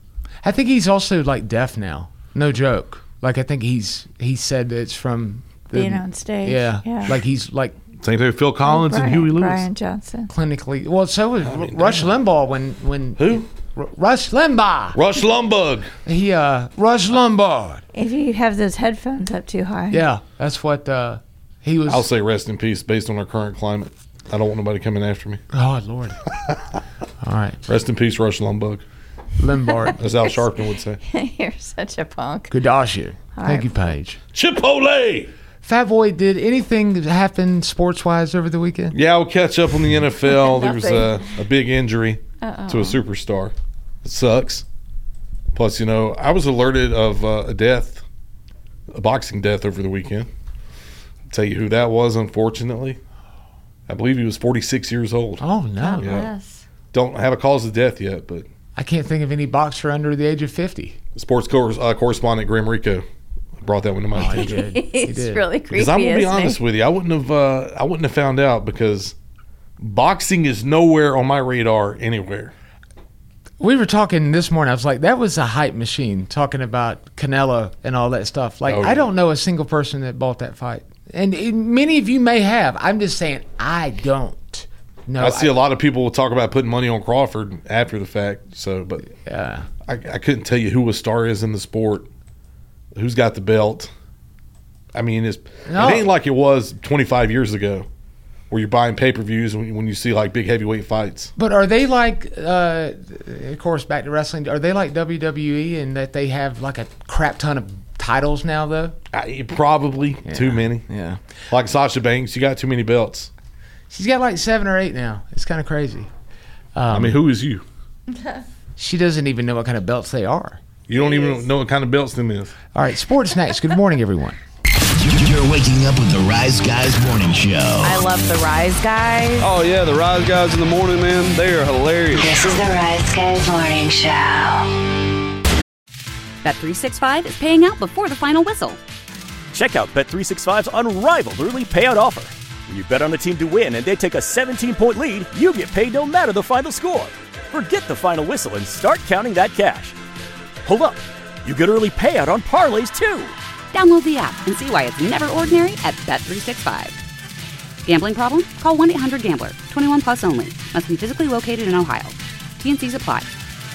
I think he's also like deaf now. No joke. Like I think he's he said that it's from the, being on stage. Yeah, yeah. like he's like same thing with Phil Collins oh, Brian, and Huey Lewis. Brian Johnson. Clinically, well, so was I mean, Rush damn. Limbaugh when when who R- Rush Limbaugh. Rush Limbaugh. He uh Rush Limbaugh. If you have those headphones up too high. Yeah, that's what uh, he was. I'll say rest in peace based on our current climate. I don't want nobody coming after me. Oh Lord. All right. Rest in peace, Rush Limbaugh. Limbaugh. As Al Sharpton would say. You're such a punk. Good to you. All Thank right. you, Paige. Chipotle. Fat Boy, did anything happen sports-wise over the weekend? Yeah, we'll catch up on the N F L. There was a, a big injury Uh-oh. to a superstar. It sucks. Plus, you know, I was alerted of uh, a death, a boxing death over the weekend. I'll tell you who that was, unfortunately. I believe he was forty-six years old. Oh, no. God Yeah. bless. Don't have a cause of death yet, but I can't think of any boxer under the age of fifty. sports cor- uh, correspondent Graham Rico brought that one to my Oh, he attention. did. He He's did. really creepy. Because I'm gonna be isn't he? honest with you, I wouldn't have, uh, I wouldn't have found out because boxing is nowhere on my radar anywhere. We were talking this morning. I was like, that was a hype machine, talking about Canelo and all that stuff. Like, Oh, yeah. I don't know a single person that bought that fight. And it, many of you may have. I'm just saying, I don't. No, I see a lot of people will talk about putting money on Crawford after the fact. So, but Yeah. I, I couldn't tell you who a star is in the sport, who's got the belt. I mean, it's, No. it ain't like it was twenty-five years ago, where you're buying pay-per-views when, when you see like big heavyweight fights. But are they like, uh, of course, back to wrestling, are they like W W E in that they have like a crap ton of titles now, though? I, probably Yeah. too many. Yeah. Like Sasha Banks, you got too many belts. She's got like seven or eight now. It's kind of crazy. Um, I mean, who is you? She doesn't even know what kind of belts they are. You don't even know what kind of belts them is. All right, Sports Next. Good morning, everyone. You're waking up with the Rise Guys Morning Show. I love the Rise Guys. Oh, yeah, the Rise Guys in the morning, man. They are hilarious. This is the Rise Guys Morning Show. Bet three sixty-five is paying out before the final whistle. Check out Bet three sixty-five's unrivaled early payout offer. When you bet on a team to win and they take a seventeen-point lead, you get paid no matter the final score. Forget the final whistle and start counting that cash. Hold up. You get early payout on parlays, too. Download the app and see why it's never ordinary at Bet three sixty-five. Gambling problem? Call one eight hundred gambler. twenty-one plus only. Must be physically located in Ohio. T N Cs apply.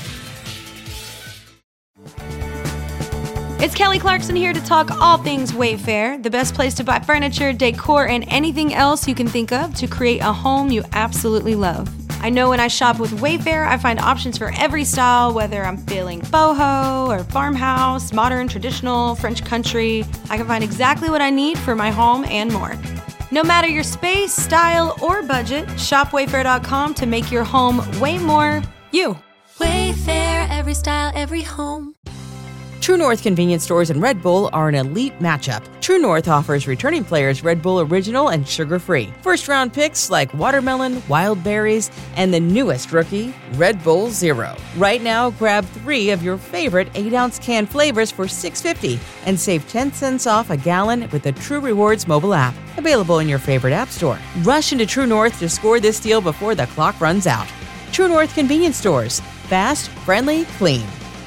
It's Kelly Clarkson here to talk all things Wayfair, the best place to buy furniture, decor, and anything else you can think of to create a home you absolutely love. I know when I shop with Wayfair, I find options for every style, whether I'm feeling boho or farmhouse, modern, traditional, French country. I can find exactly what I need for my home and more. No matter your space, style, or budget, shop wayfair dot com to make your home way more you. Wayfair, every style, every home. True North convenience stores and Red Bull are an elite matchup. True North offers returning players Red Bull Original and sugar-free. First-round picks like watermelon, wild berries, and the newest rookie, Red Bull Zero. Right now, grab three of your favorite eight-ounce can flavors for six dollars and fifty cents and save ten cents off a gallon with the True Rewards mobile app. Available in your favorite app store. Rush into True North to score this deal before the clock runs out. True North convenience stores. Fast, friendly, clean.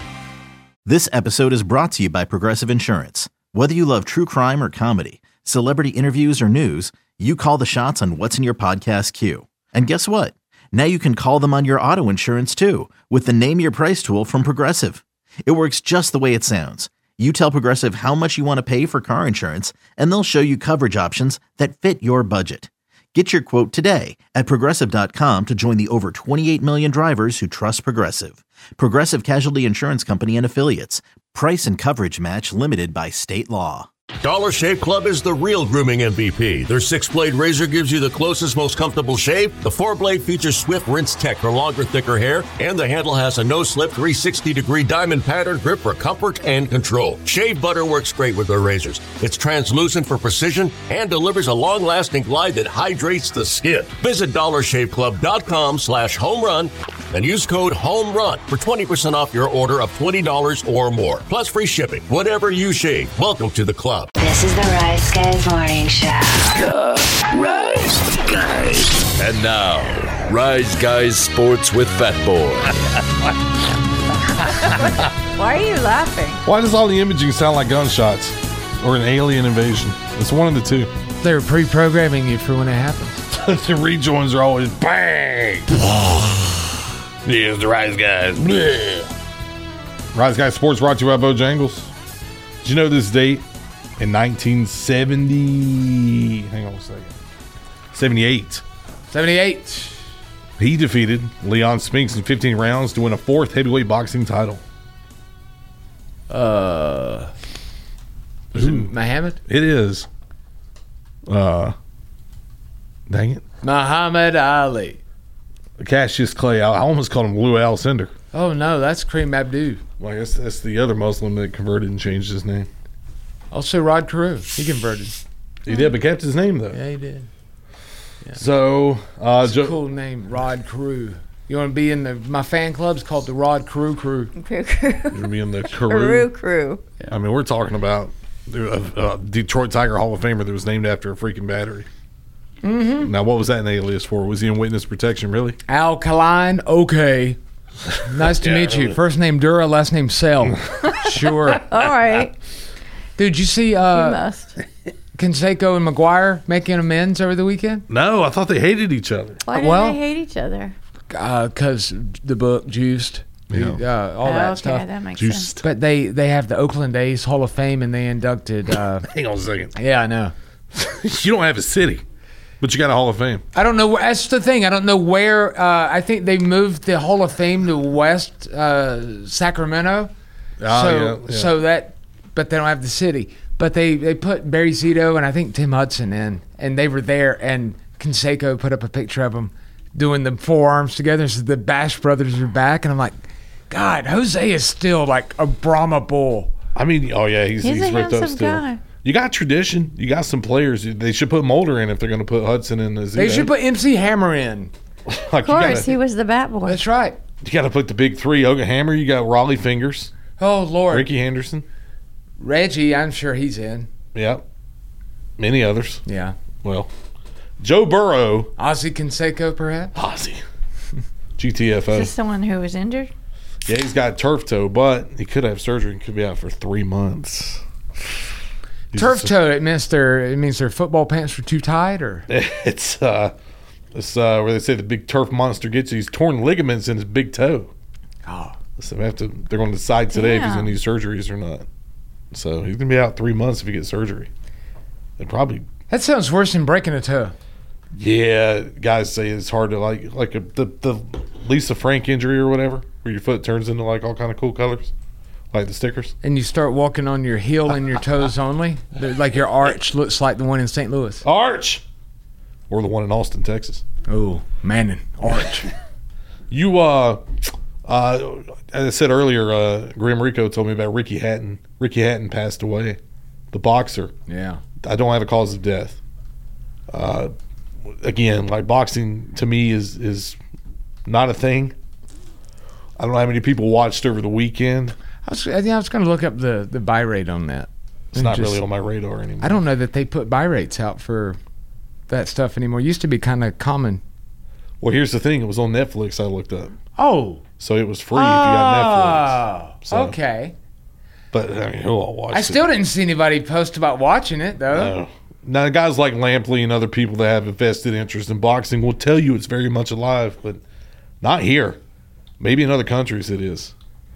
This episode is brought to you by Progressive Insurance. Whether you love true crime or comedy, celebrity interviews or news, you call the shots on what's in your podcast queue. And guess what? Now you can call them on your auto insurance too with the Name Your Price tool from Progressive. It works just the way it sounds. You tell Progressive how much you want to pay for car insurance, and they'll show you coverage options that fit your budget. Get your quote today at Progressive dot com to join the over twenty-eight million drivers who trust Progressive. Progressive Casualty Insurance Company and Affiliates. Price and coverage match limited by state law. Dollar Shave Club is the real grooming M V P. Their six-blade razor gives you the closest, most comfortable shave. The four-blade features swift rinse tech for longer, thicker hair. And the handle has a no-slip three sixty degree diamond pattern grip for comfort and control. Shave butter works great with their razors. It's translucent for precision and delivers a long-lasting glide that hydrates the skin. Visit dollar shave club dot com slash home run and use code HOMERUN for twenty percent off your order of twenty dollars or more. Plus free shipping. Whatever you shave, welcome to the club. This is the Rise Guys Morning Show. The Rise Guys. And now, Rise Guys Sports with Fat Boy. Why are you laughing? Why does all the imaging sound like gunshots or an alien invasion? It's one of the two. They're pre-programming you for when it happens. The rejoins are always bang. Here's the Rise Guys. Rise Guys Sports brought to you by Bojangles. Did you know this date in nineteen seventy? Hang on a second. seventy-eight. seventy-eight. He defeated Leon Spinks in fifteen rounds to win a fourth heavyweight boxing title. Uh, is it Muhammad? It is. Uh, dang it. Muhammad Ali. Cassius Clay. I almost called him Lou Alcindor. Oh, no, that's Kareem Abdul. Well, I guess that's the other Muslim that converted and changed his name. Also, Rod Carew. He converted. He did, but kept his name, though. Yeah, he did. Yeah. So, uh, it's a cool name, Rod Carew. You want to be in the my fan club's called the Rod Carew Crew. Crew Crew. You're gonna be in the Carew Carew Crew. Yeah. I mean, we're talking about a, a Detroit Tiger Hall of Famer that was named after a freaking battery. Mm-hmm. Now, what was that an alias for? Was he in witness protection? Really? Alkaline. Okay. Nice to Yeah, meet you. really. First name Dura, last name Sell. Sure. All right. Dude, you see You uh, must. Canseco and McGuire making amends over the weekend? No, I thought they hated each other. Why do Well- they hate each other? Because the book Juiced, Yeah. uh, all Oh, that okay, stuff. that makes Juiced. sense. But they they have the Oakland A's Hall of Fame, and they inducted. Uh, Hang on a second. yeah, I know. You don't have a city, but you got a Hall of Fame. I don't know. where- That's the thing. I don't know where. Uh, I think they moved the Hall of Fame to West uh, Sacramento. Ah, so yeah, yeah. so that, but they don't have the city. But they they put Barry Zito and I think Tim Hudson in, and they were there. And Canseco put up a picture of them doing the forearms together. So the Bash brothers are back, and I'm like, God, Jose is still like a Brahma bull. I mean, oh yeah, he's He's he's, a ripped up handsome still. guy. You got tradition. You got some players. They should put Mulder in if they're going to put Hudson in. As They should put M C Hammer in. like Of course, you gotta, he was the bat boy. That's right. you got to put the big three. Oga Hammer. You got Raleigh Fingers, Oh Lord, Ricky Henderson. Reggie, I'm sure he's in. Yep. Many others. Yeah. Well, Joe Burrow. Ozzie Canseco, perhaps. Ozzy. G T F O. Is this someone who was injured? Yeah, he's got turf toe, but he could have surgery and could be out for three months. He's Turf just- toe. It means their it means their football pants were too tight, or It's uh, it's uh, where they say the big turf monster gets you. He's torn ligaments in his big toe. oh, So they have to. They're going to decide today if he's Damn. going to need surgeries or not. So he's going to be out three months if he gets surgery. And probably, that sounds worse than breaking a toe. yeah. Guys say it's hard to like, like a, the the Lisa Frank injury or whatever, where your foot turns into like all kind of cool colors, like the stickers. And you start walking on your heel and your toes only. They're- Like your arch looks like the one in Saint Louis. Arch, or the one in Austin, Texas. Oh, Manning, arch. You uh, uh, as I said earlier, uh, Grim Rico told me about Ricky Hatton. Ricky Hatton passed away, the boxer. Yeah. I don't have a cause of death. Uh, again, like boxing to me is is not a thing. I don't know how many people watched over the weekend. I was, I think I was going to look up the, the buy rate on that. It's And not just- really on my radar anymore. I don't know that they put buy rates out for that stuff anymore. It used to be kind of common. Well, here's the thing. It was on Netflix. I looked up, Oh. so it was free if you got Netflix. Oh, So- okay. But I mean, who all watched I it? still didn't see anybody post about watching it, though. No. Now, guys like Lampley and other people that have a vested interest in boxing will tell you it's very much alive, but not here. Maybe in other countries it is.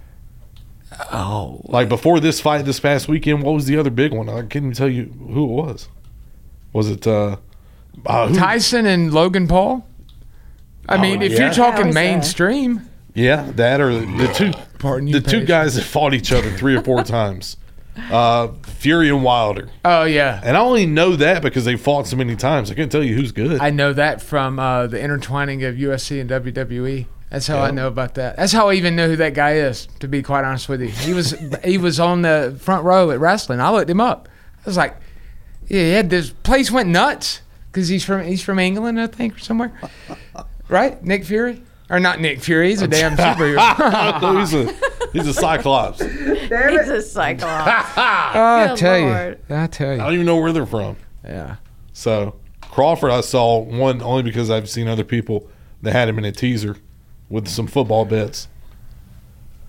Oh. Like before this fight this past weekend, what was the other big one? I can't even tell you who it was. Was it uh, uh who, Tyson and Logan Paul? I Oh, mean, if yeah. you're talking How is that? mainstream. Yeah, that or the, the two Pardon you, the two Paige. guys that fought each other three or four times. Uh, Fury and Wilder. Oh, yeah. And I only know that because they fought so many times. I can't tell you who's good. I know that from uh, the intertwining of U F C and W W E. That's how I Yeah. know about that. That's how I even know who that guy is, to be quite honest with you. He was he was on the front row at wrestling. I looked him up. I was like, yeah, he had this place went nuts because he's from he's from England, I think, or somewhere. Right? Nick Fury? Or not Nick Fury. He's a damn superhero. he's a he's a Cyclops. He's a cyclops. I Good tell Lord. you. I tell I you. don't even know where they're from. Yeah. So Crawford, I saw one only because I've seen other people that had him in a teaser with some football bets.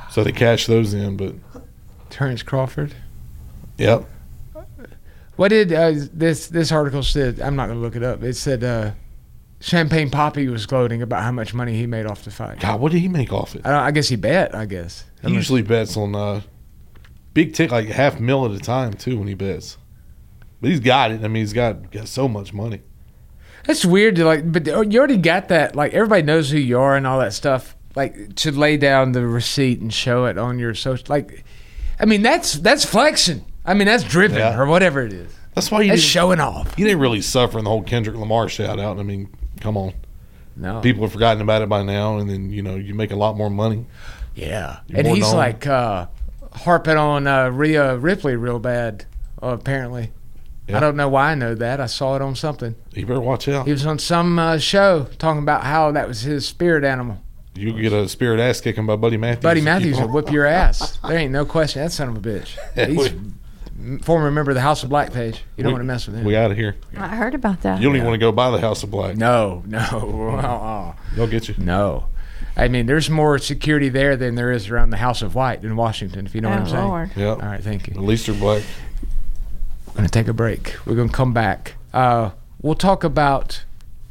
So they cashed those in, but Terrence Crawford. Yep. What did uh, this this article said? I'm not going to look it up. It said uh, Champagne Poppy was gloating about how much money he made off the fight. God, what did he make off it? I, don't, I guess he bet. I guess he I mean, usually bets on uh, big tick, like half mil at a time too when he bets. But he's got it. I mean, he's got got so much money. That's weird to like, but you already got that. Like everybody knows who you are and all that stuff. Like to lay down the receipt and show it on your social. Like, I mean, that's that's flexing. I mean, that's dripping yeah. or whatever it is. That's why you that's showing off. You didn't really suffer in the whole Kendrick Lamar shout out. I mean, come on. No, people have forgotten about it by now, and then you know you make a lot more money. Yeah, You're and he's known. like uh, harping on uh, Rhea Ripley real bad. Uh, apparently. Yeah. I don't know why I know that. I saw it on something. You better watch out. He was on some uh, show talking about how that was his spirit animal. You get a spirit ass kicking by Buddy Matthews. Buddy Matthews will whip your ass. There ain't no question. That son of a bitch. He's former member of the House of Black page. You don't we, want to mess with him. We out of here. I heard about that. You don't yeah. even want to go by the House of Black. No, no. Uh-uh. They'll get you. No. I mean, there's more security there than there is around the House of White in Washington, if you know oh, what I'm saying. Lord. Yeah. All right, thank you. At least they're black. We're going to take a break. We're going to come back. Uh, we'll talk about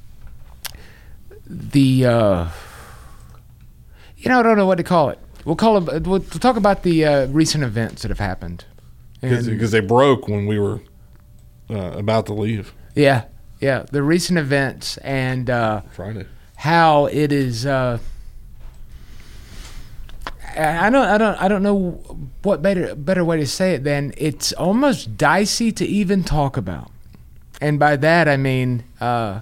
the, uh, you know, I don't know what to call it. We'll call it, we'll talk about the uh, recent events that have happened. Because they broke when we were uh, about to leave. Yeah, yeah. The recent events and uh, Friday. How it is. Uh, I don't. I don't. I don't know what better better way to say it than it's almost dicey to even talk about, and by that I mean uh,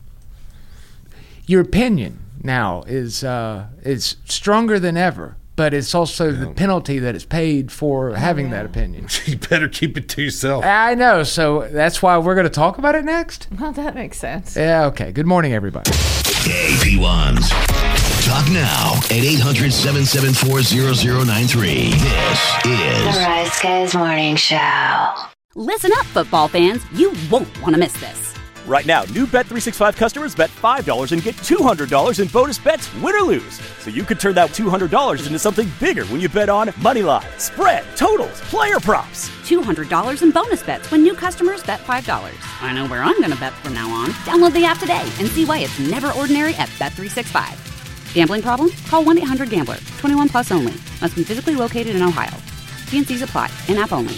your opinion now is uh, is stronger than ever. But it's also yeah. the penalty that is paid for having that opinion. You better keep it to yourself. I know. So that's why we're going to talk about it next? Well, that makes sense. Yeah, okay. Good morning, everybody. Hey, P ones. Talk now at eight hundred, seven seven four, zero zero nine three. This is The Rise Guys Morning Show. Listen up, football fans. You won't want to miss this. Right now, new Bet three sixty-five customers bet five dollars and get two hundred dollars in bonus bets, win or lose. So you could turn that two hundred dollars into something bigger when you bet on money line, spread, totals, player props. two hundred dollars in bonus bets when new customers bet five dollars. I know where I'm going to bet from now on. Download the app today and see why it's never ordinary at Bet three sixty-five. Gambling problem? Call one eight hundred gambler. twenty-one plus only. Must be physically located in Ohio. T and C's apply. In-app only.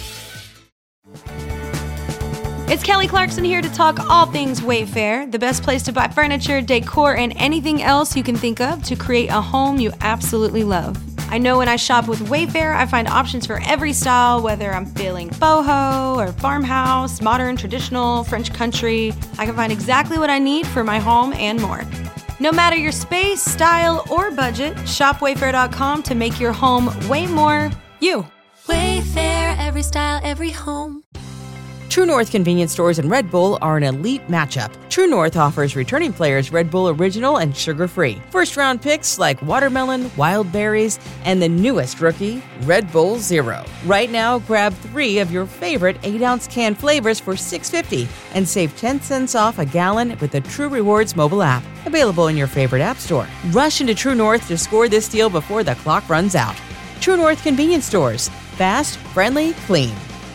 It's Kelly Clarkson here to talk all things Wayfair, the best place to buy furniture, decor, and anything else you can think of to create a home you absolutely love. I know when I shop with Wayfair, I find options for every style, whether I'm feeling boho or farmhouse, modern, traditional, French country. I can find exactly what I need for my home and more. No matter your space, style, or budget, shop wayfair dot com to make your home way more you. Wayfair, every style, every home. True North convenience stores and Red Bull are an elite matchup. True North offers returning players Red Bull Original and sugar-free. First-round picks like watermelon, wild berries, and the newest rookie, Red Bull Zero. Right now, grab three of your favorite eight ounce can flavors for six dollars and fifty cents and save ten cents off a gallon with the True Rewards mobile app. Available in your favorite app store. Rush into True North to score this deal before the clock runs out. True North convenience stores. Fast, friendly, clean.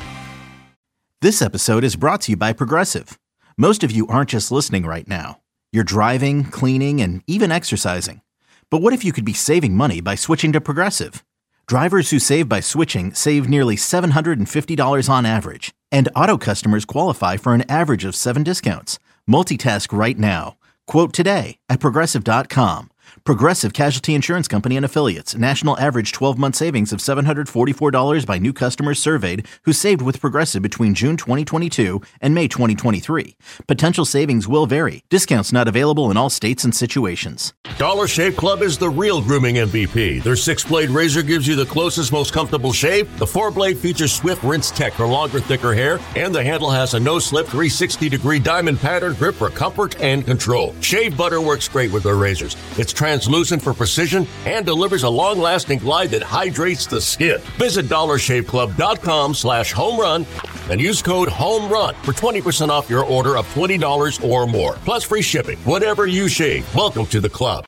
This episode is brought to you by Progressive. Most of you aren't just listening right now. You're driving, cleaning, and even exercising. But what if you could be saving money by switching to Progressive? Drivers who save by switching save nearly seven hundred fifty dollars on average. And auto customers qualify for an average of seven discounts. Multitask right now. Quote today at Progressive dot com. Progressive Casualty Insurance Company and Affiliates. National average twelve-month savings of seven hundred forty-four dollars by new customers surveyed who saved with Progressive between June twenty twenty-two and May twenty twenty-three. Potential savings will vary. Discounts not available in all states and situations. Dollar Shave Club is the real grooming M V P. Their six-blade razor gives you the closest, most comfortable shave. The four-blade features Swift Rinse Tech for longer, thicker hair. And the handle has a no-slip three hundred sixty degree diamond pattern grip for comfort and control. Shave butter works great with their razors. It's translucent for precision and delivers a long-lasting glide that hydrates the skin. Visit dollar shave club dot com slash home run and use code HOMERUN for twenty percent off your order of twenty dollars or more. Plus free shipping. Whatever you shave, welcome to the club.